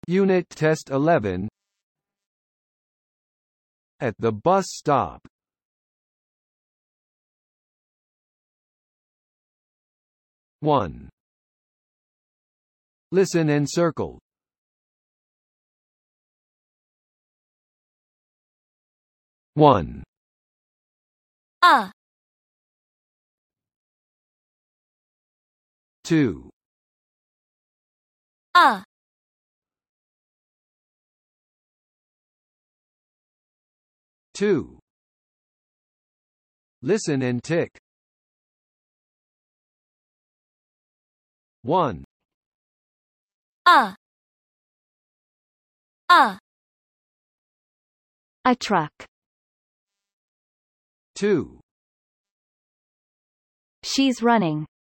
Unit Test 11. At the bus stop. 1. Listen and circle. 1. 2 2. 2 2. Listen and tick. 1. 2 A truck. 2. She's running.